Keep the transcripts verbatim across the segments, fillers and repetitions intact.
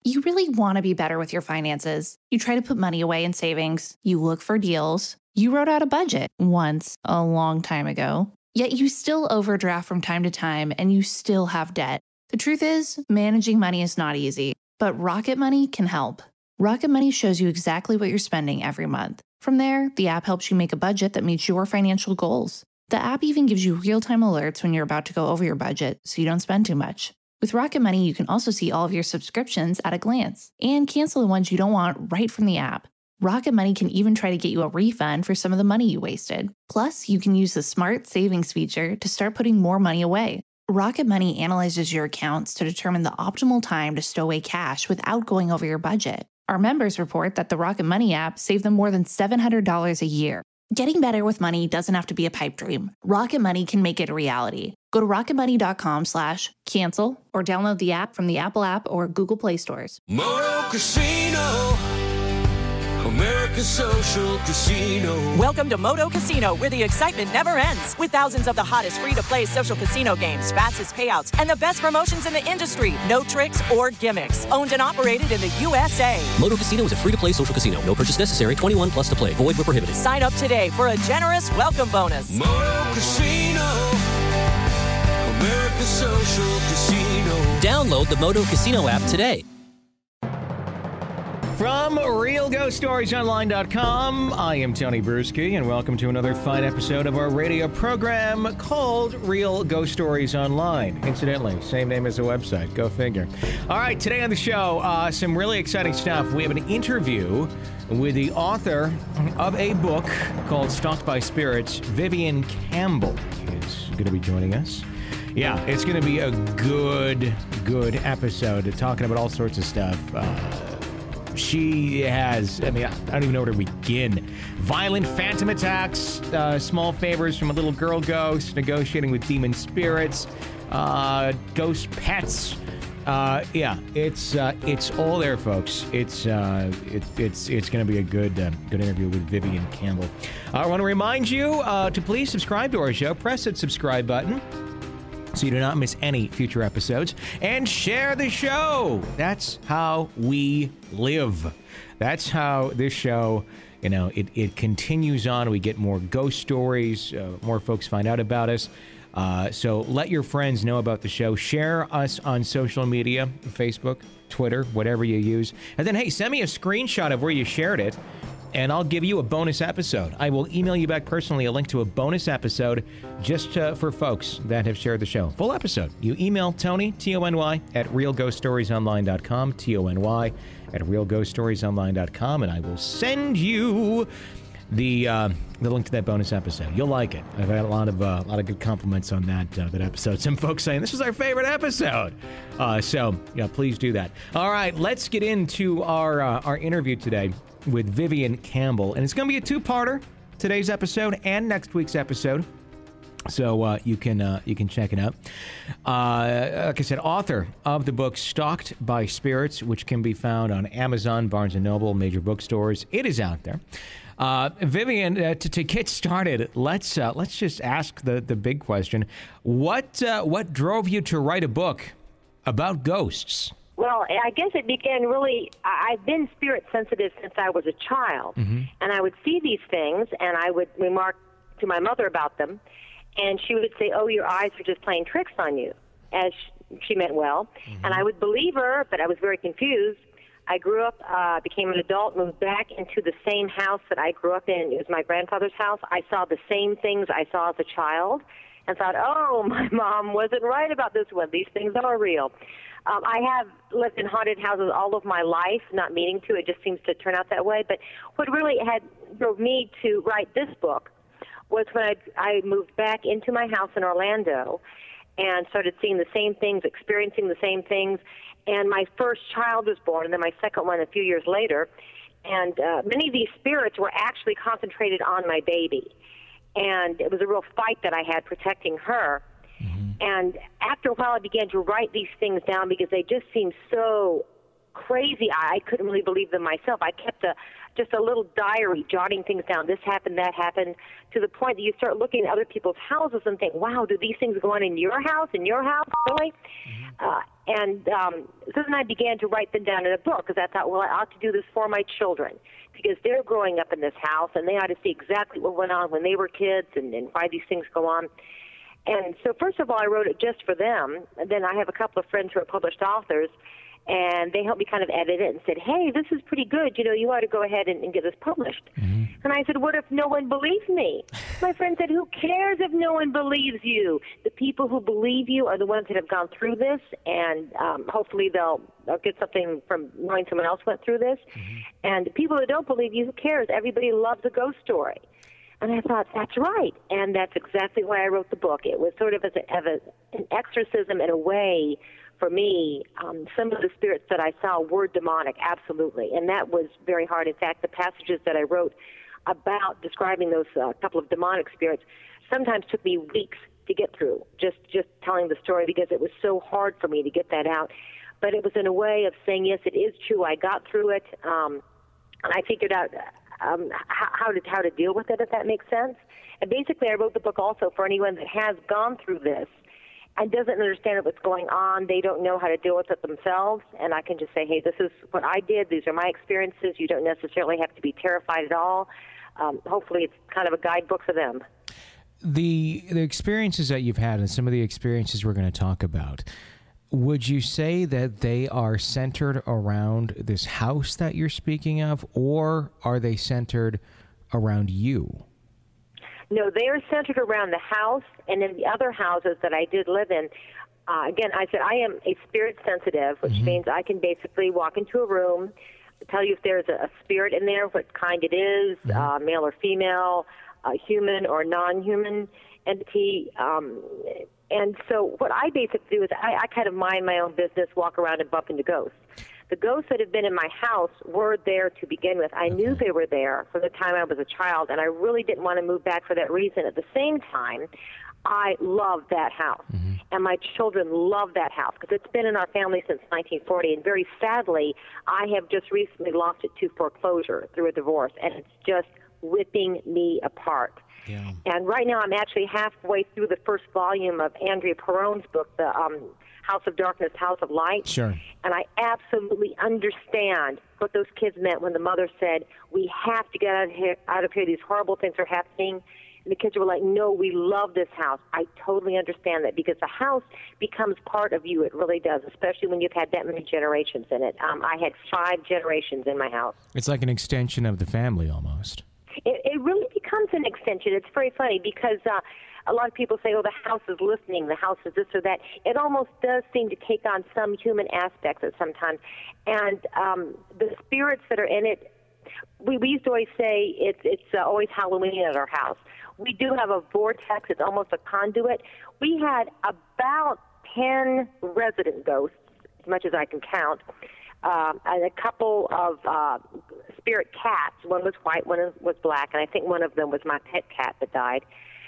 You really want to be better with your finances. You try to put money away in savings. You look for deals. You wrote out a budget once, a long time ago. Yet you still overdraft from time to time and you still have debt. The truth is, managing money is not easy, but Rocket Money can help. Rocket Money shows you exactly what you're spending every month. From there, the app helps you make a budget that meets your financial goals. The app even gives you real-time alerts when you're about to go over your budget so you don't spend too much. With Rocket Money, you can also see all of your subscriptions at a glance and cancel the ones you don't want right from the app. Rocket Money can even try to get you a refund for some of the money you wasted. Plus, you can use the Smart Savings feature to start putting more money away. Rocket Money analyzes your accounts to determine the optimal time to stow away cash without going over your budget. Our members report that the Rocket Money app saved them more than seven hundred dollars a year. Getting better with money doesn't have to be a pipe dream. Rocket Money can make it a reality. Go to rocketmoney.com slash cancel or download the app from the Apple app or Google Play stores. Moto Casino, America's social casino. Welcome to Moto Casino, where the excitement never ends. With thousands of the hottest free-to-play social casino games, fastest payouts, and the best promotions in the industry. No tricks or gimmicks. Owned and operated in the U S A. Moto Casino is a free-to-play social casino. No purchase necessary. twenty-one plus to play. Void where prohibited. Sign up today for a generous welcome bonus. Moto Casino, America's social casino. Download the Moto Casino app today. From Real Ghost Stories Online dot com, I am Tony Bruschi, and welcome to another fine episode of our radio program called Real Ghost Stories Online. Incidentally, same name as the website. Go figure. All right, today on the show, uh, some really exciting stuff. We have an interview with the author of a book called Stalked by Spirits. Vivian Campbell is going to be joining us. Yeah, it's going to be a good, good episode talking about all sorts of stuff. Uh, She has, I mean, I don't even know where to begin. Violent phantom attacks, uh, small favors from a little girl ghost, negotiating with demon spirits, uh, ghost pets. Uh, yeah, it's uh, it's all there, folks. It's uh, it, it's it's going to be a good uh, good interview with Vivian Campbell. I want to remind you uh, to please subscribe to our show. Press that subscribe button so you do not miss any future episodes, and share the show. That's how we live. That's how this show, you know, it, it continues on. We get more ghost stories, uh, more folks find out about us. Uh, so let your friends know about the show. Share us on social media, Facebook, Twitter, whatever you use. And then, hey, send me a screenshot of where you shared it, and I'll give you a bonus episode. I will email you back personally a link to a bonus episode just uh, for folks that have shared the show. Full episode. You email Tony, T O N Y, at real ghost stories online dot com, T O N Y, at real ghost stories online dot com, and I will send you the uh, the link to that bonus episode. You'll like it. I've had a lot of uh, a lot of good compliments on that uh, that episode. Some folks saying this was our favorite episode. Uh, so yeah, please do that. All right, let's get into our uh, our interview today with Vivian Campbell, and it's going to be a two-parter. Today's episode and next week's episode. So uh, you can uh, you can check it out. Uh, like I said, author of the book Stalked by Spirits, which can be found on Amazon, Barnes and Noble, major bookstores. It is out there. Uh, Vivian, uh, to, to get started, let's uh, let's just ask the, the big question: What uh, what drove you to write a book about ghosts? Well, I guess it began really, I've been spirit sensitive since I was a child. Mm-hmm. And I would see these things, and I would remark to my mother about them, and she would say, oh, your eyes are just playing tricks on you, as she meant well. Mm-hmm. And I would believe her, but I was very confused. I grew up, uh, became an adult, moved back into the same house that I grew up in. It was my grandfather's house. I saw the same things I saw as a child and thought, oh, my mom wasn't right about this one. These things are real. Um, I have lived in haunted houses all of my life, not meaning to. It just seems to turn out that way. But what really had drove me to write this book was when I, I moved back into my house in Orlando and started seeing the same things, experiencing the same things. And my first child was born, and then my second one a few years later. And uh, many of these spirits were actually concentrated on my baby. And it was a real fight that I had protecting her. Mm-hmm. And after a while, I began to write these things down because they just seemed so crazy. I couldn't really believe them myself. I kept a just a little diary, jotting things down. This happened, that happened, to the point that you start looking at other people's houses and think, wow, do these things go on in your house, in your house, really? Mm-hmm. Uh, and um, so then I began to write them down in a book, because I thought, well, I ought to do this for my children, because they're growing up in this house, and they ought to see exactly what went on when they were kids and, and why these things go on. And so first of all, I wrote it just for them. And then I have a couple of friends who are published authors, and they helped me kind of edit it and said, hey, this is pretty good. You know, you ought to go ahead and, and get this published. Mm-hmm. And I said, what if no one believes me? My friend said, who cares if no one believes you? The people who believe you are the ones that have gone through this, and um, hopefully they'll, they'll get something from knowing someone else went through this. Mm-hmm. And the people who don't believe you, who cares? Everybody loves a ghost story. And I thought, that's right. And that's exactly why I wrote the book. It was sort of as, a, as a, an exorcism in a way for me. Um, some of the spirits that I saw were demonic, absolutely. And that was very hard. In fact, the passages that I wrote about describing those uh, couple of demonic spirits sometimes took me weeks to get through, just, just telling the story, because it was so hard for me to get that out. But it was in a way of saying, yes, it is true. I got through it, um, and I figured out Um, how, how to how to deal with it, if that makes sense. And basically, I wrote the book also for anyone that has gone through this and doesn't understand what's going on. They don't know how to deal with it themselves. And I can just say, hey, this is what I did. These are my experiences. You don't necessarily have to be terrified at all. Um, hopefully, it's kind of a guidebook for them. The the experiences that you've had, and some of the experiences we're going to talk about, would you say that they are centered around this house that you're speaking of, or are they centered around you? No, they are centered around the house, and in the other houses that I did live in. Uh, again, I said I am a spirit sensitive, which mm-hmm. means I can basically walk into a room, tell you if there's a, a spirit in there, what kind it is, mm-hmm. uh, male or female, uh, human or non-human entity. Um, and so what I basically do is I, I kind of mind my own business, walk around and bump into ghosts. The ghosts that have been in my house were there to begin with. I okay. knew they were there from the time I was a child, and I really didn't want to move back for that reason. At the same time, I love that house, mm-hmm. and my children love that house because it's been in our family since nineteen forty, and very sadly, I have just recently lost it to foreclosure through a divorce, and it's just ripping me apart. Yeah. And right now I'm actually halfway through the first volume of Andrea Perron's book, the um, House of Darkness, House of Light. Sure. And I absolutely understand what those kids meant when the mother said, we have to get out of here, out of here. These horrible things are happening. And the kids were like, no, we love this house. I totally understand that because the house becomes part of you. It really does, especially when you've had that many generations in it. Um, I had five generations in my house. It's like an extension of the family almost. It, it really becomes an extension. It's very funny because uh, a lot of people say, oh, the house is listening, the house is this or that. It almost does seem to take on some human aspects at sometimes. And um, the spirits that are in it, we, we used to always say it's, it's uh, always Halloween at our house. We do have a vortex. It's almost a conduit. We had about ten resident ghosts, as much as I can count, um, and a couple of uh, spirit cats. One was white, one was black, and I think one of them was my pet cat that died.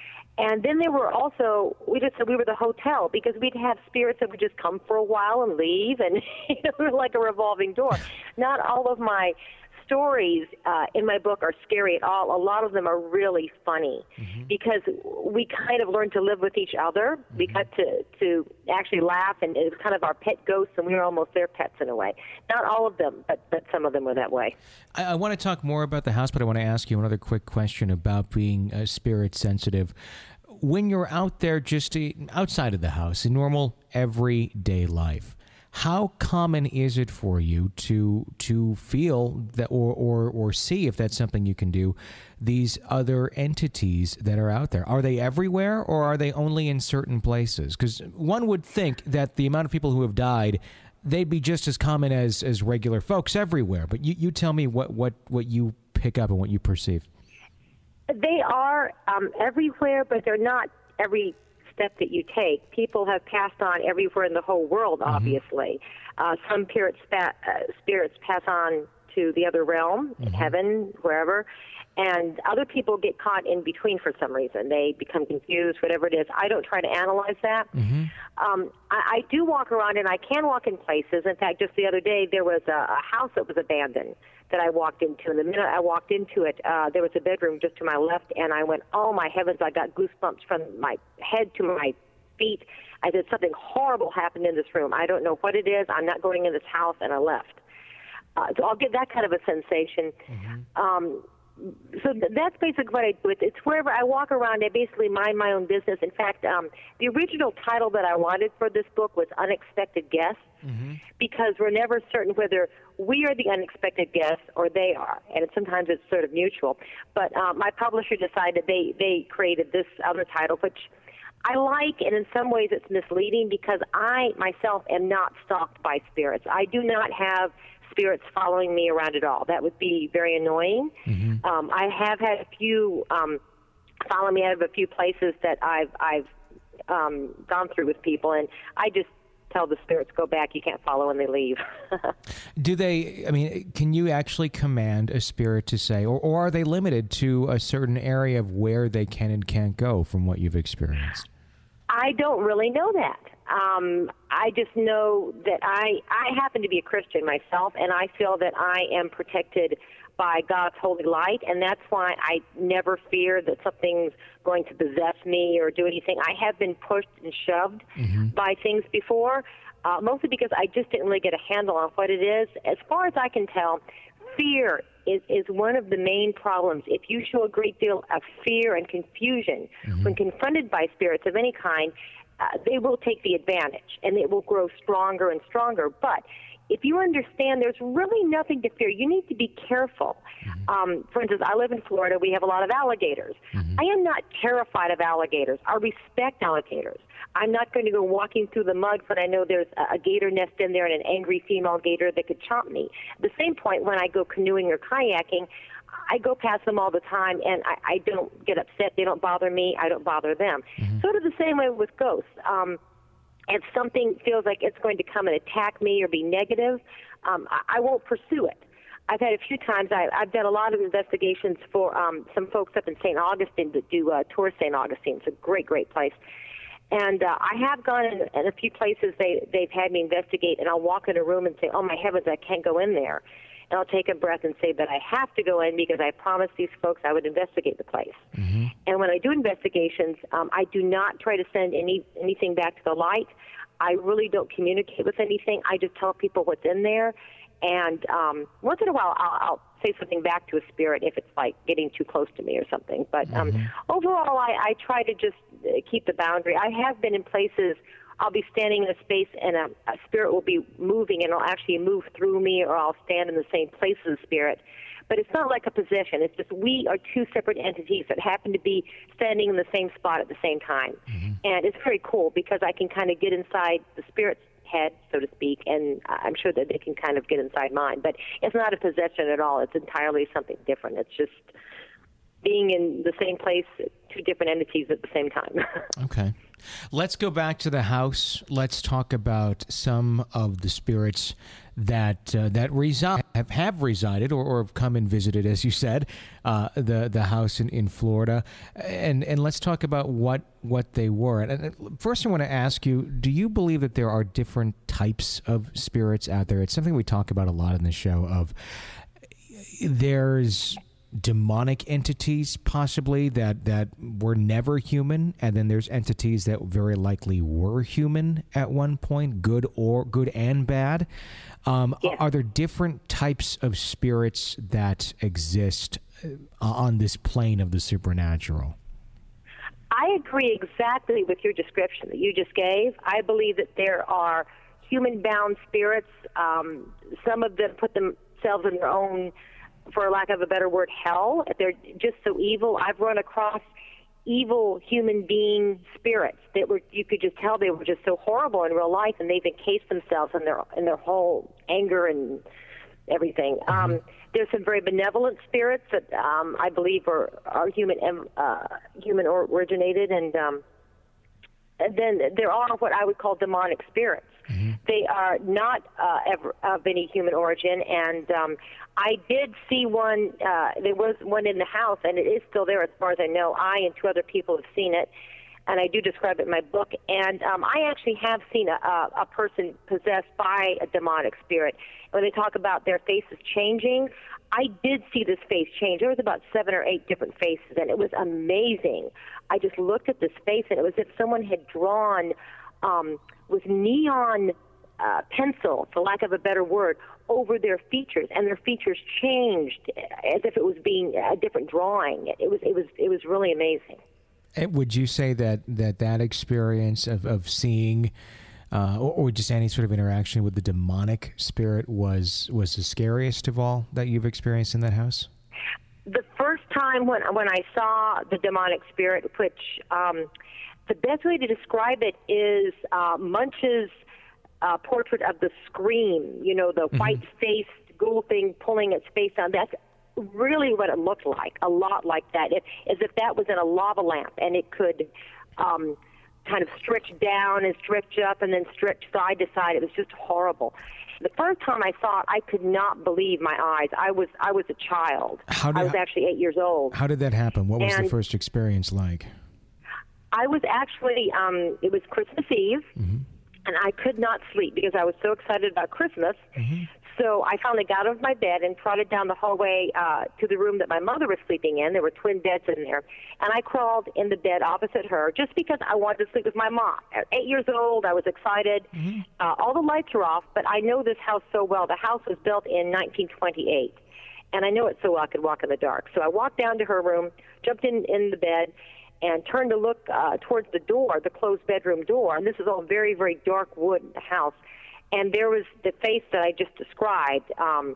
And then there were also, we just said we were the hotel because we'd have spirits that would just come for a while and leave, and you know, we were like a revolving door. Not all of my stories uh, in my book are scary at all. A lot of them are really funny mm-hmm. because we kind of learned to live with each other. Mm-hmm. We got to, to actually laugh, and it was kind of our pet ghosts, and we were almost their pets in a way. Not all of them, but, but some of them were that way. I, I want to talk more about the house, but I want to ask you another quick question about being uh, spirit sensitive. When you're out there just uh, outside of the house, in normal everyday life, how common is it for you to to feel that or, or or see, if that's something you can do, these other entities that are out there? Are they everywhere, or are they only in certain places? Because one would think that the amount of people who have died, they'd be just as common as, as regular folks everywhere. But you, you tell me what, what, what you pick up and what you perceive. They are um, everywhere, but they're not every step that you take. People have passed on everywhere in the whole world, obviously. Mm-hmm. Uh, some spirits, uh, spirits pass on to the other realm, Mm-hmm. heaven, wherever, and other people get caught in between for some reason. They become confused, whatever it is. I don't try to analyze that. Mm-hmm. Um, I, I do walk around, and I can walk in places. In fact, just the other day, there was a, a house that was abandoned that I walked into. And the minute I walked into it, uh, there was a bedroom just to my left, and I went, oh, my heavens, I got goosebumps from my head to my feet. I said, something horrible happened in this room. I don't know what it is. I'm not going in this house, and I left. Uh, so I'll get that kind of a sensation. Mm-hmm. Um, so th- that's basically what I do. It's, it's wherever I walk around, I basically mind my own business. In fact, um, the original title that I wanted for this book was Unexpected Guests, mm-hmm. because we're never certain whether we are the unexpected guests or they are, and it, sometimes it's sort of mutual. But uh, my publisher decided they, they created this other title, which I like, and in some ways it's misleading because I myself am not stalked by spirits. I do not have spirits following me around at all. That would be very annoying. Mm-hmm. Um, I have had a few um, follow me out of a few places that I've I've um, gone through with people, and I just tell the spirits, go back, you can't follow when they leave. Do they, I mean, can you actually command a spirit to say, or, or are they limited to a certain area of where they can and can't go from what you've experienced? I don't really know that. Um, I just know that I, I happen to be a Christian myself, and I feel that I am protected by God's holy light, and that's why I never fear that something's going to possess me or do anything. I have been pushed and shoved mm-hmm. by things before, uh, mostly because I just didn't really get a handle on what it is. As far as I can tell, fear is, is one of the main problems. If you show a great deal of fear and confusion mm-hmm. when confronted by spirits of any kind, uh, they will take the advantage, and it will grow stronger and stronger. But if you understand there's really nothing to fear, you need to be careful. Mm-hmm. Um, for instance, I live in Florida. We have a lot of alligators. Mm-hmm. I am not terrified of alligators. I respect alligators. I'm not going to go walking through the mud when I know there's a, a gator nest in there and an angry female gator that could chomp me. At the same point, when I go canoeing or kayaking, I go past them all the time, and I, I don't get upset. They don't bother me. I don't bother them. Mm-hmm. Sort of the same way with ghosts. Um, if something feels like it's going to come and attack me or be negative, um, I, I won't pursue it. I've had a few times, I, I've done a lot of investigations for um, some folks up in Saint Augustine that do uh, tour Saint Augustine. It's a great, great place. And uh, I have gone in, in a few places they, they've had me investigate, and I'll walk in a room and say, oh, my heavens, I can't go in there. And I'll take a breath and say, but I have to go in because I promised these folks I would investigate the place. Mm-hmm. And when I do investigations, um, I do not try to send any anything back to the light. I really don't communicate with anything. I just tell people what's in there. And um, once in a while, I'll, I'll say something back to a spirit if it's like getting too close to me or something. But um, mm-hmm. overall, I, I try to just uh, keep the boundary. I have been in places I'll be standing in a space and a, a spirit will be moving, and it'll actually move through me, or I'll stand in the same place as the spirit. But it's not like a possession. It's just we are two separate entities that happen to be standing in the same spot at the same time. Mm-hmm. And it's very cool because I can kind of get inside the spirit's head, so to speak, and I'm sure that they can kind of get inside mine. But it's not a possession at all. It's entirely something different. It's just being in the same place, two different entities at the same time. Okay. Let's go back to the house. Let's talk about some of the spirits that uh, that reside have, have resided or, or have come and visited, as you said, uh, the the house in, in Florida, and and let's talk about what what they were. And first, I want to ask you: do you believe that there are different types of spirits out there? It's something we talk about a lot in the show. Of there's demonic entities possibly that, that were never human, and then there's entities that very likely were human at one point, good or good and bad. Um, yeah. Are there different types of spirits that exist on this plane of the supernatural? I agree exactly with your description that you just gave. I believe that there are human-bound spirits. Um, some of them put themselves in their own, for lack of a better word, hell. They're just so evil. I've run across evil human being spirits that were, you could just tell they were just so horrible in real life, and they've encased themselves in their in their whole anger and everything. Mm-hmm. Um, there's some very benevolent spirits that um, I believe are, are human uh, human originated, and, um, and then there are what I would call demonic spirits. Mm-hmm. They are not uh, ever of any human origin, and um, I did see one. Uh, there was one in the house, and it is still there as far as I know. I and two other people have seen it, and I do describe it in my book. And um, I actually have seen a, a, a person possessed by a demonic spirit. When they talk about their faces changing, I did see this face change. There was about seven or eight different faces, and it was amazing. I just looked at this face, and it was as if someone had drawn um, with neon uh, pencil, for lack of a better word, over their features, and their features changed as if it was being a different drawing. It was, it was, it was really amazing. And would you say that that, that experience of, of seeing uh, or, or just any sort of interaction with the demonic spirit was was the scariest of all that you've experienced in that house? The first time when when I saw the demonic spirit, which um, the best way to describe it is uh, Munch's uh, portrait of the Scream, you know, the mm-hmm. white-faced ghoul thing pulling its face down. That's really what it looked like, a lot like that, it, as if that was in a lava lamp, and it could um, kind of stretch down and stretch up and then stretch side to side. It was just horrible. The first time I saw it, I could not believe my eyes. I was I was a child. How did, I was actually eight years old. How did that happen? What was and the first experience like? I was actually, um, it was Christmas Eve, mm-hmm. and I could not sleep because I was so excited about Christmas. Mm-hmm. So I finally got out of my bed and trotted down the hallway uh, to the room that my mother was sleeping in. There were twin beds in there. And I crawled in the bed opposite her just because I wanted to sleep with my mom. At eight years old, I was excited. Mm-hmm. Uh, all the lights were off, but I know this house so well. The house was built in nineteen twenty-eight. And I know it so well I could walk in the dark. So I walked down to her room, jumped in, in the bed, and turned to look uh, towards the door, the closed bedroom door. And this is all very, very dark wood in the house. And there was the face that I just described um,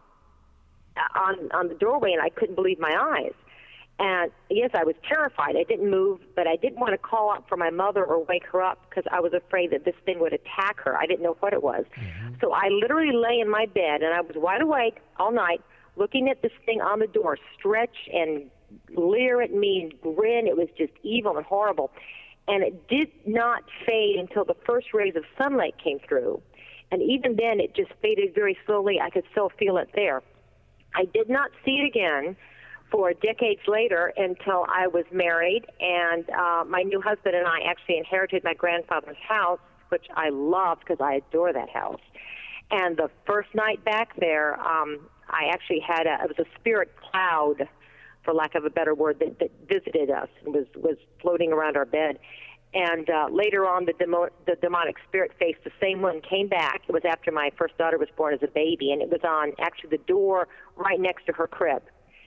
on on the doorway, and I couldn't believe my eyes. And yes, I was terrified. I didn't move, but I didn't want to call out for my mother or wake her up because I was afraid that this thing would attack her. I didn't know what it was. Mm-hmm. So I literally lay in my bed, and I was wide awake all night, looking at this thing on the door stretch and leer at me and grin. It was just evil and horrible. And it did not fade until the first rays of sunlight came through. And even then, it just faded very slowly. I could still feel it there. I did not see it again for decades later until I was married, and uh, my new husband and I actually inherited my grandfather's house, which I loved because I adore that house. And the first night back there, um, I actually had a, it was a spirit cloud, for lack of a better word, that, that visited us and was, was floating around our bed. And uh, later on, the, demo- the demonic spirit face, the same one, came back. It was after my first daughter was born as a baby, and it was on actually the door right next to her crib.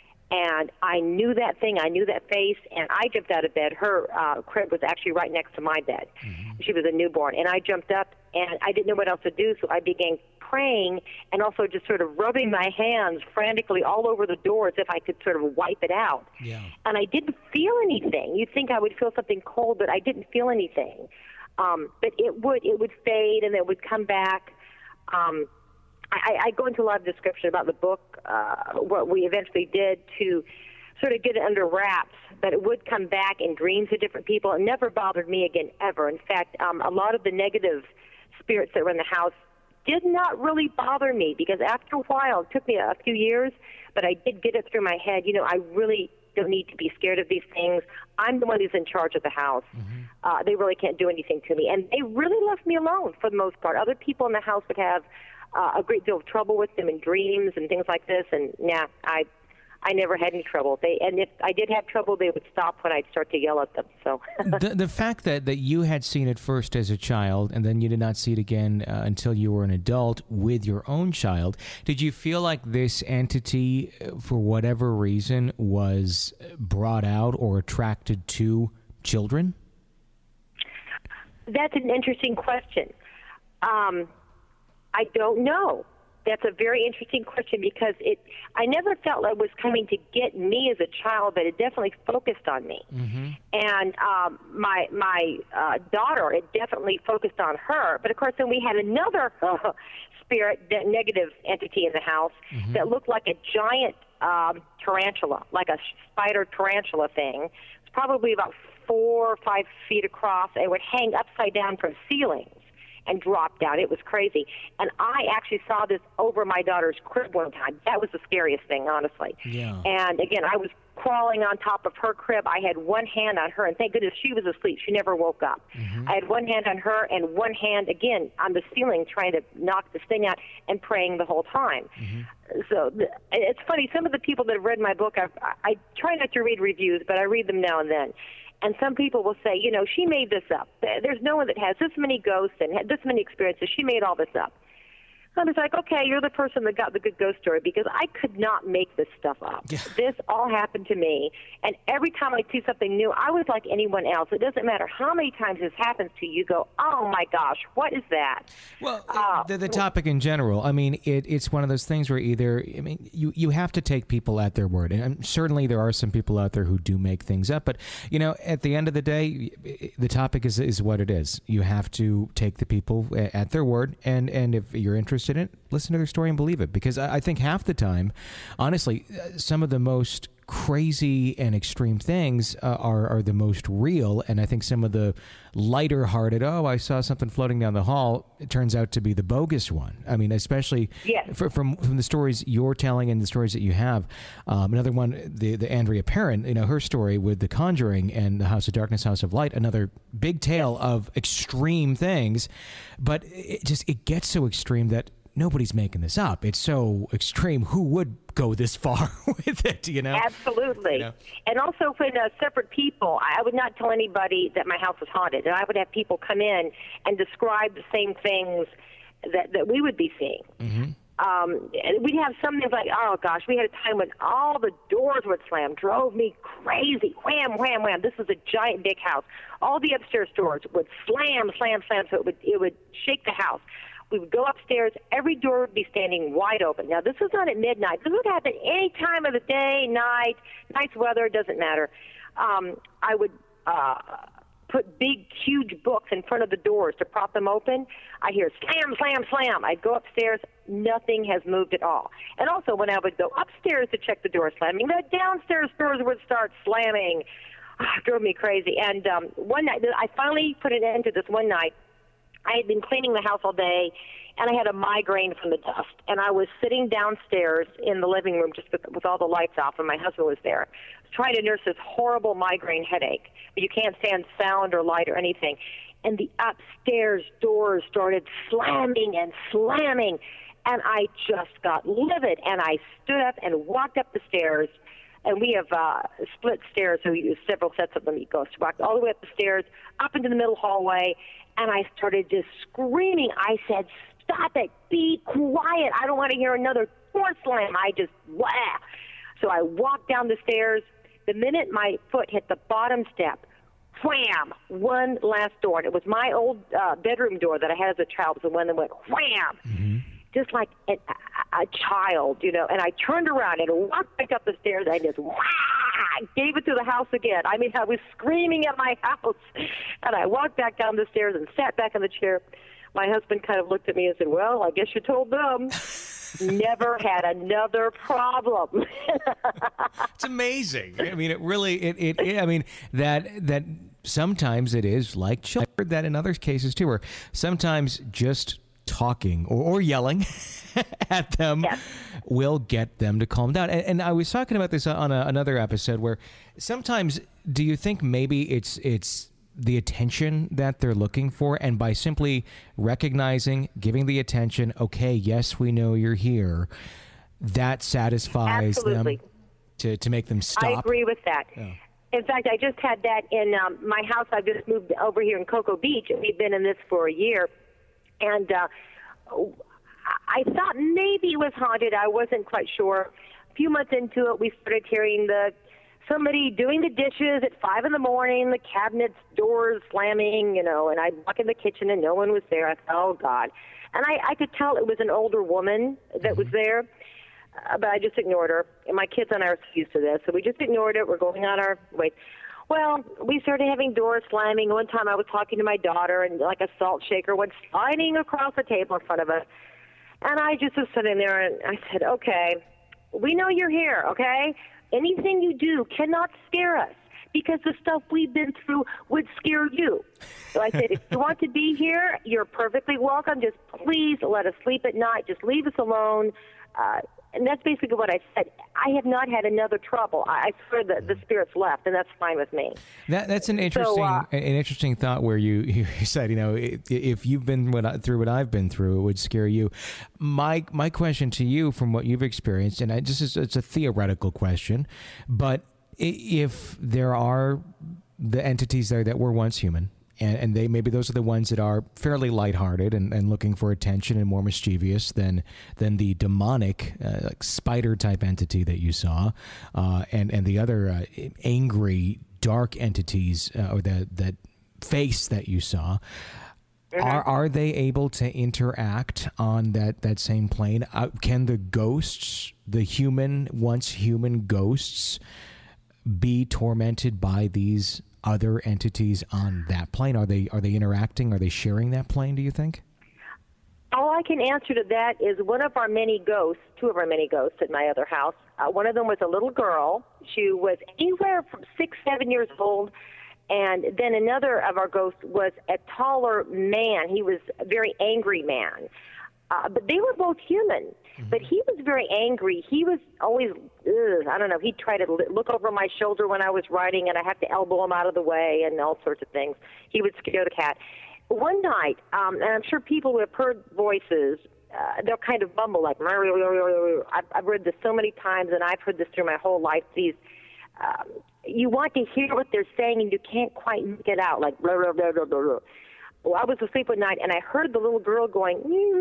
And I knew that thing. I knew that face, and I jumped out of bed. Her uh, crib was actually right next to my bed. Mm-hmm. She was a newborn. And I jumped up, and I didn't know what else to do, so I began praying and also just sort of rubbing my hands frantically all over the door as if I could sort of wipe it out. Yeah. And I didn't feel anything. You'd think I would feel something cold, but I didn't feel anything. Um, but it would it would fade, and it would come back. Um, I, I go into a lot of description about the book, uh, what we eventually did to sort of get it under wraps, but it would come back in dreams of different people. It never bothered me again, ever. In fact, um, a lot of the negative spirits that were in the house did not really bother me because after a while, it took me a few years, but I did get it through my head. You know, I really don't need to be scared of these things. I'm the one who's in charge of the house. Mm-hmm. Uh, they really can't do anything to me. And they really left me alone for the most part. Other people in the house would have uh, a great deal of trouble with them in dreams and things like this, and nah, I I never had any trouble. They and if I did have trouble, they would stop when I'd start to yell at them. So the the fact that, that you had seen it first as a child and then you did not see it again uh, until you were an adult with your own child, did you feel like this entity, for whatever reason, was brought out or attracted to children? That's an interesting question. Um, I don't know. That's a very interesting question because it. I never felt like it was coming to get me as a child, but it definitely focused on me. Mm-hmm. And um, my my uh, daughter, it definitely focused on her. But of course, then we had another uh, spirit, that negative entity in the house mm-hmm. that looked like a giant um, tarantula, like a spider tarantula thing. It's probably about four or five feet across. It would hang upside down from ceilings. and dropped down. It was crazy. And I actually saw this over my daughter's crib one time. That was the scariest thing, honestly. Yeah. And again, I was crawling on top of her crib. I had one hand on her, and thank goodness she was asleep. She never woke up. Mm-hmm. I had one hand on her and one hand, again, on the ceiling trying to knock this thing out and praying the whole time. Mm-hmm. So th- it's funny. Some of the people that have read my book, I've, I, I try not to read reviews, but I read them now and then. And some people will say, you know, she made this up. There's no one that has this many ghosts and had this many experiences. She made all this up. I was like, okay, you're the person that got the good ghost story, because I could not make this stuff up. Yeah. This all happened to me, and every time I see something new, I was like anyone else. It doesn't matter how many times this happens to you, you go, oh my gosh, what is that? Well, uh, the, the topic in general, I mean, it, it's one of those things where either, I mean, you, you have to take people at their word, and certainly there are some people out there who do make things up, but, you know, at the end of the day, the topic is, is what it is. You have to take the people at their word, and, and if you're interested in it, listen to their story and believe it, because I, I think half the time, honestly, some of the most crazy and extreme things uh, are are the most real, and I think some of the lighter hearted, oh, I saw something floating down the hall, it turns out to be the bogus one. I mean, especially yes. for, from from the stories you're telling and the stories that you have. Um, another one, the the Andrea Perron, you know, her story with The Conjuring and The House of Darkness, House of Light, another big tale yes. of extreme things, but it just it gets so extreme that nobody's making this up. It's so extreme. Who would go this far with it, you know? Absolutely. You know? And also when uh, separate people, I would not tell anybody that my house was haunted. And I would have people come in and describe the same things that, that we would be seeing. Mm-hmm. Um, and we'd have some things like, oh, gosh, we had a time when all the doors would slam. Drove me crazy. Wham, wham, wham. This was a giant, big house. All the upstairs doors would slam, slam, slam, so it would, it would shake the house. We would go upstairs. Every door would be standing wide open. Now, this was not at midnight. This would happen any time of the day, night, nice weather, it doesn't matter. Um, I would uh, put big, huge books in front of the doors to prop them open. I hear slam, slam, slam. I'd go upstairs. Nothing has moved at all. And also, when I would go upstairs to check the door slamming, the downstairs doors would start slamming. Oh, it drove me crazy. And um, one night, I finally put an end to this one night. I had been cleaning the house all day, and I had a migraine from the dust. And I was sitting downstairs in the living room just with, with all the lights off, and my husband was there, trying to nurse this horrible migraine headache. But you can't stand sound or light or anything. And the upstairs doors started slamming and slamming, and I just got livid. And I stood up and walked up the stairs. And we have uh, split stairs, so we use several sets of them. You go walked all the way up the stairs, up into the middle hallway, and I started just screaming. I said, stop it, be quiet. I don't want to hear another door slam. I just, wah. So I walked down the stairs. The minute my foot hit the bottom step, wham, one last door. And it was my old uh, bedroom door that I had as a child. It was the one that went wham. Mm-hmm. Just like a, a, a child, you know, and I turned around and walked back up the stairs. I just, wah, gave it to the house again. I mean, I was screaming at my house. And I walked back down the stairs and sat back in the chair. My husband kind of looked at me and said, well, I guess you told them. Never had another problem. It's amazing. I mean, it really, it, it, it, I mean, that, that sometimes it is like children. I've heard that in other cases too, where sometimes just talking or, or yelling at them yes. will get them to calm down. And, and I was talking about this on a, another episode where sometimes do you think maybe it's it's the attention that they're looking for, and by simply recognizing, giving the attention, okay, yes, we know you're here, that satisfies Absolutely. them to, to make them stop? I agree with that. Oh. In fact, I just had that in um, my house. I've just moved over here in Cocoa Beach, and we've been in this for a year. And uh, I thought maybe it was haunted. I wasn't quite sure. A few months into it, we started hearing the somebody doing the dishes at five in the morning, the cabinets, doors slamming, you know, and I'd walk in the kitchen and no one was there. I thought, oh, God. And I, I could tell it was an older woman that was there, uh, but I just ignored her. And my kids and I are used to this, so we just ignored it. We're going on our way. Well, we started having doors slamming. One time I was talking to my daughter, and like a salt shaker went sliding across the table in front of us. And I just was sitting there, and I said, okay, we know you're here, okay? Anything you do cannot scare us. because the stuff we've been through would scare you. So I said, if you want to be here, you're perfectly welcome. Just please let us sleep at night. Just leave us alone. Uh, and that's basically what I said. I have not had another trouble. I, I swear that the spirits left, and that's fine with me. That that's an interesting so, uh, an interesting thought where you, you said, you know, if you've been what I, through what I've been through, it would scare you. My my question to you, from what you've experienced, and I just is it's a theoretical question, but if there are the entities there that were once human, and, and they maybe those are the ones that are fairly lighthearted and, and looking for attention and more mischievous than than the demonic uh, like spider type entity that you saw, uh, and and the other uh, angry dark entities uh, or that that face that you saw. Mm-hmm. Are are they able to interact on that, that same plane? Uh, can the ghosts, the human once human ghosts, be tormented by these other entities on that plane? Are they are they interacting? Are they sharing that plane, do you think? All I can answer to that is one of our many ghosts, two of our many ghosts at my other house, uh, one of them was a little girl. She was anywhere from six, seven years old. And then another of our ghosts was a taller man. He was a very angry man. Uh, but they were both human. Mm-hmm. But he was very angry. He was always, ugh, I don't know, he'd try to look over my shoulder when I was riding, and I have to elbow him out of the way and all sorts of things. He would scare the cat. One night, um, and I'm sure people who have heard voices, uh, they'll kind of bumble like, I've, I've read this so many times, and I've heard this through my whole life, these um, you want to hear what they're saying, and you can't quite make it out, like blah, blah, blah, blah, blah. Well, I was asleep one night, and I heard the little girl going,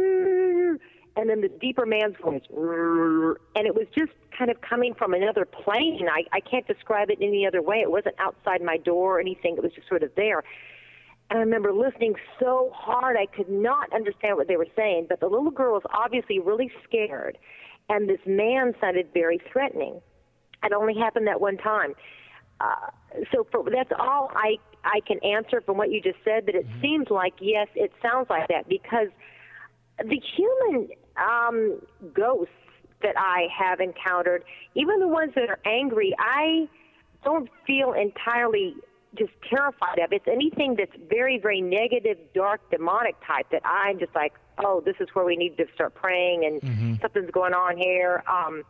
and then the deeper man's voice, and it was just kind of coming from another plane. I, I can't describe it any other way. It wasn't outside my door or anything. It was just sort of there. And I remember listening so hard, I could not understand what they were saying, but the little girl was obviously really scared, and this man sounded very threatening. It only happened that one time. Uh, so for, that's all I I can answer from what you just said, that it mm-hmm. seems like, yes, it sounds like that, because the human um, ghosts that I have encountered, even the ones that are angry, I don't feel entirely just terrified of. It's anything that's very, very negative, dark, demonic type that I'm just like, oh, this is where we need to start praying, and mm-hmm. something's going on here. Um,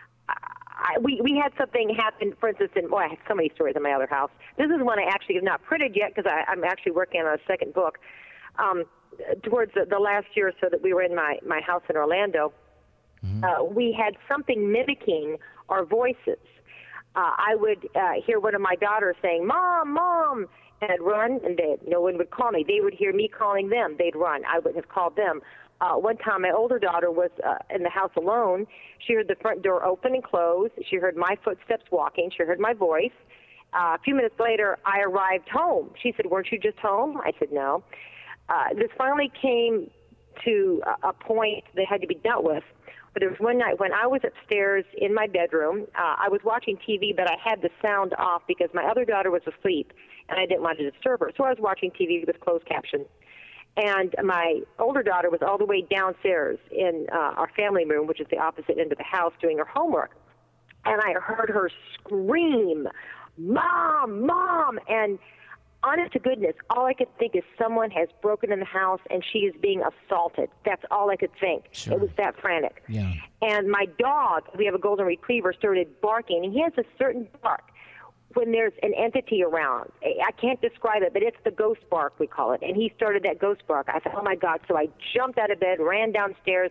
I, we we had something happen, for instance, in, well, I have so many stories in my other house. This is one I actually have not printed yet because I'm actually working on a second book. Um, towards the, the last year or so that we were in my, my house in Orlando, mm-hmm. uh, we had something mimicking our voices. Uh, I would uh, hear one of my daughters saying, Mom, Mom, and I'd run, and they, no one would call me. They would hear me calling them. They'd run. I wouldn't have called them. Uh, one time, my older daughter was uh, in the house alone. She heard the front door open and close. She heard my footsteps walking. She heard my voice. Uh, a few minutes later, I arrived home. She said, weren't you just home? I said, no. Uh, this finally came to a, a point that had to be dealt with. But there was one night when I was upstairs in my bedroom. Uh, I was watching T V, but I had the sound off because my other daughter was asleep, and I didn't want to disturb her. So I was watching T V with closed captions. And my older daughter was all the way downstairs in uh, our family room, which is the opposite end of the house, doing her homework. And I heard her scream, Mom, Mom! And honest to goodness, all I could think is someone has broken in the house and she is being assaulted. That's all I could think. Sure. It was that frantic. Yeah. And my dog, we have a golden retriever, started barking. And he has a certain bark when there's an entity around. I can't describe it, but it's the ghost bark, we call it. And he started that ghost bark. I thought, oh, my God. So I jumped out of bed, ran downstairs.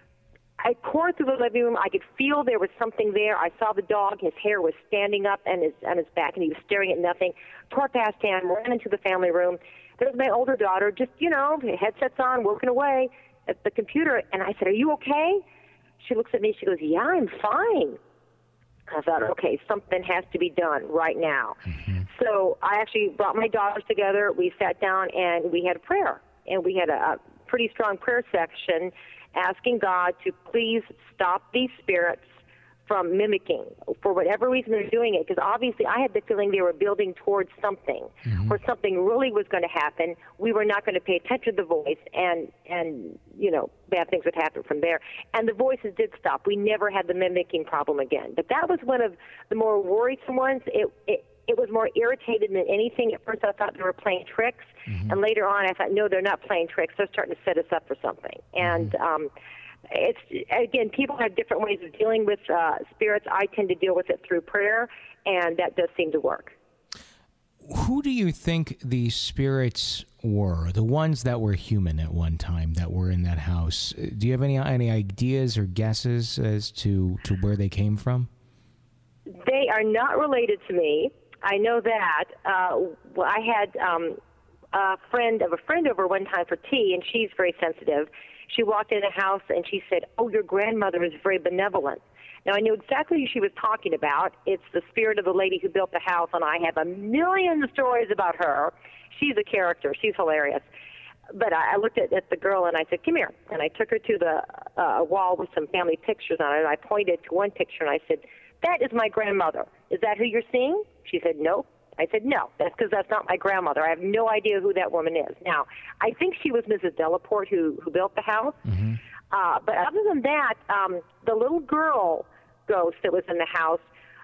I poured through the living room. I could feel there was something there. I saw the dog. His hair was standing up on his, on his back, and he was staring at nothing. Tore past him, ran into the family room. There was my older daughter, just, you know, headsets on, working away at the computer. And I said, are you okay? She looks at me. She goes, yeah, I'm fine. I thought, okay, something has to be done right now. Mm-hmm. So I actually brought my daughters together. We sat down, and we had a prayer. And we had a, a pretty strong prayer section asking God to please stop these spirits from mimicking for whatever reason they're doing it, because obviously I had the feeling they were building towards something, mm-hmm. or something really was going to happen. We were not going to pay attention to the voice, and, and you know, bad things would happen from there. And the voices did stop. We never had the mimicking problem again. But that was one of the more worrisome ones. It, it it was more irritated than anything. At first I thought they were playing tricks, mm-hmm. and later on I thought, no, they're not playing tricks. They're starting to set us up for something. And mm-hmm. um, it's, again, people have different ways of dealing with uh, spirits. I tend to deal with it through prayer, and that does seem to work. Who do you think these spirits were? The ones that were human at one time that were in that house. Do you have any any ideas or guesses as to, to where they came from? They are not related to me. I know that. Uh, well, I had um, a friend of a friend over one time for tea, and she's very sensitive. She walked in the house, and she said, oh, your grandmother is very benevolent. Now, I knew exactly who she was talking about. It's the spirit of the lady who built the house, and I have a million stories about her. She's a character. She's hilarious. But I, I looked at, at the girl, and I said, come here. And I took her to the uh, wall with some family pictures on it, and I pointed to one picture, and I said, that is my grandmother. Is that who you're seeing? She said, no. I said, no, that's because that's not my grandmother. I have no idea who that woman is. Now, I think she was Missus Delaporte who, who built the house. Mm-hmm. Uh, but other than that, um, the little girl ghost that was in the house,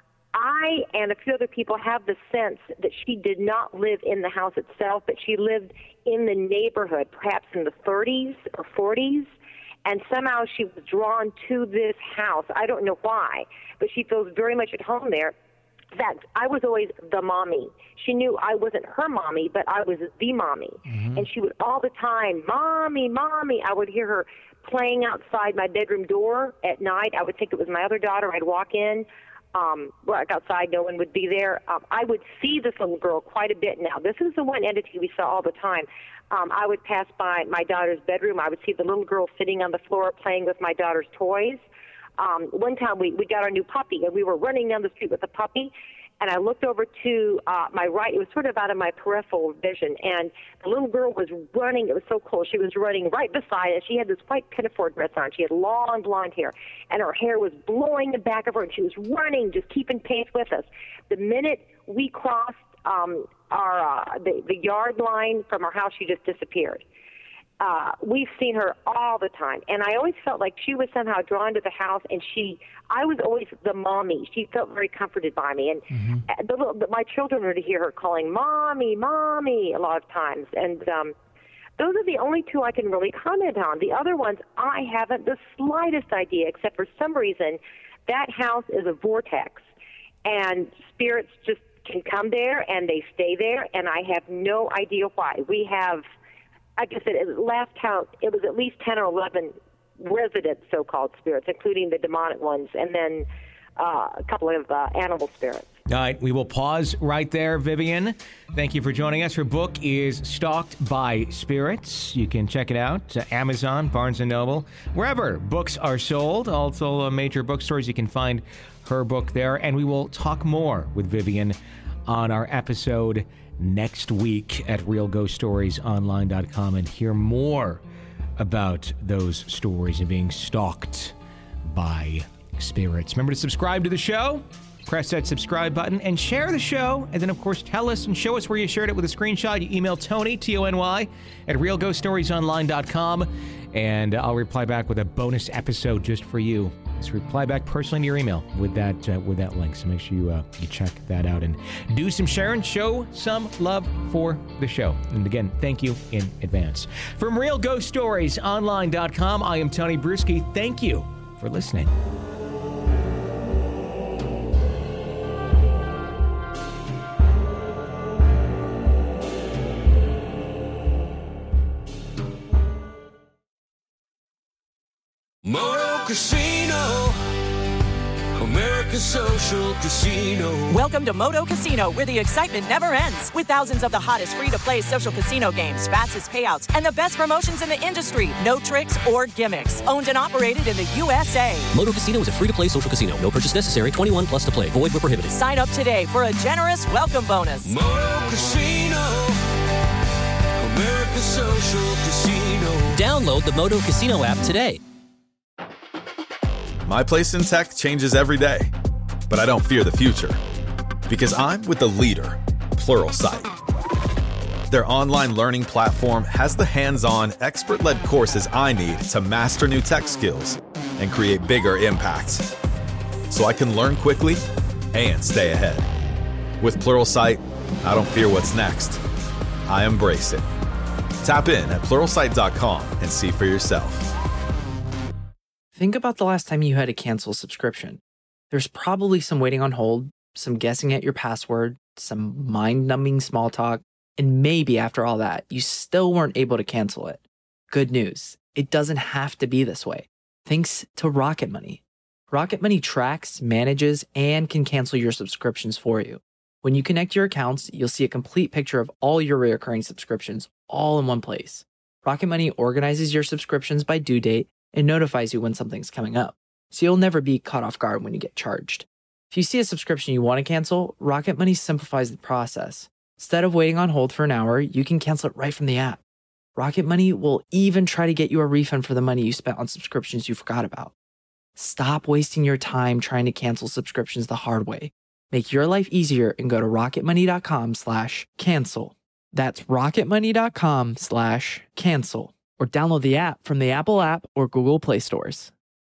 I and a few other people have the sense that she did not live in the house itself, but she lived in the neighborhood, perhaps in the thirties or forties, and somehow she was drawn to this house. I don't know why, but she feels very much at home there. In fact, I was always the mommy. She knew I wasn't her mommy, but I was the mommy. Mm-hmm. And she would all the time, mommy, mommy. I would hear her playing outside my bedroom door at night. I would think it was my other daughter. I'd walk in, um, walk outside, no one would be there. Um, I would see this little girl quite a bit now. This is the one entity we saw all the time. Um, I would pass by my daughter's bedroom. I would see the little girl sitting on the floor playing with my daughter's toys. Um, one time we, we got our new puppy, and we were running down the street with the puppy, and I looked over to uh, my right. It was sort of out of my peripheral vision, and the little girl was running. It was so cool. She was running right beside us. She had this white pinafore dress on. She had long blonde hair, and her hair was blowing the back of her, and she was running, just keeping pace with us. The minute we crossed um, our uh, the, the yard line from our house, she just disappeared. Uh, we've seen her all the time, and I always felt like she was somehow drawn to the house, and she, I was always the mommy. She felt very comforted by me, and mm-hmm. the little, my children were to hear her calling, mommy, mommy, a lot of times, and um, those are the only two I can really comment on. The other ones, I haven't the slightest idea, except for some reason, that house is a vortex, and spirits just can come there, and they stay there, and I have no idea why. We have... Like I said, at last count, it was at least ten or eleven resident so-called spirits, including the demonic ones, and then uh, a couple of uh, animal spirits. All right, we will pause right there, Vivian. Thank you for joining us. Her book is Stalked by Spirits. You can check it out at Amazon, Barnes and Noble, wherever books are sold. Also, uh, major bookstores, you can find her book there. And we will talk more with Vivian on our episode next week at real ghost stories online dot com and hear more about those stories and being stalked by spirits. Remember to subscribe to the show, press that subscribe button, and share the show. And then, of course, tell us and show us where you shared it with a screenshot. You email Tony, T O N Y, at real ghost stories online dot com, and I'll reply back with a bonus episode just for you. Just reply back personally to your email with that uh, with that link. So make sure you uh, you check that out and do some sharing. Show some love for the show. And again, thank you in advance. From real ghost stories online dot com, I am Tony Bruschi. Thank you for listening. Moto Casino, America's Social Casino. Welcome to Moto Casino, where the excitement never ends. With thousands of the hottest free-to-play social casino games, fastest payouts, and the best promotions in the industry. No tricks or gimmicks. Owned and operated in the U S A. Moto Casino is a free-to-play social casino. No purchase necessary. twenty-one plus to play. Void where prohibited. Sign up today for a generous welcome bonus. Moto Casino, America's Social Casino. Download the Moto Casino app today. My place in tech changes every day, but I don't fear the future because I'm with the leader, Pluralsight. Their online learning platform has the hands-on, expert-led courses I need to master new tech skills and create bigger impacts, so I can learn quickly and stay ahead. With Pluralsight, I don't fear what's next. I embrace it. Tap in at pluralsight dot com and see for yourself. Think about the last time you had to cancel a subscription. There's probably some waiting on hold, some guessing at your password, some mind-numbing small talk, and maybe after all that, you still weren't able to cancel it. Good news, it doesn't have to be this way. Thanks to Rocket Money. Rocket Money tracks, manages, and can cancel your subscriptions for you. When you connect your accounts, you'll see a complete picture of all your recurring subscriptions all in one place. Rocket Money organizes your subscriptions by due date and notifies you when something's coming up, so you'll never be caught off guard when you get charged. If you see a subscription you want to cancel, Rocket Money simplifies the process. Instead of waiting on hold for an hour, you can cancel it right from the app. Rocket Money will even try to get you a refund for the money you spent on subscriptions you forgot about. Stop wasting your time trying to cancel subscriptions the hard way. Make your life easier and go to rocketmoney.com slash cancel. That's rocketmoney.com slash cancel. Or download the app from the Apple app or Google Play stores.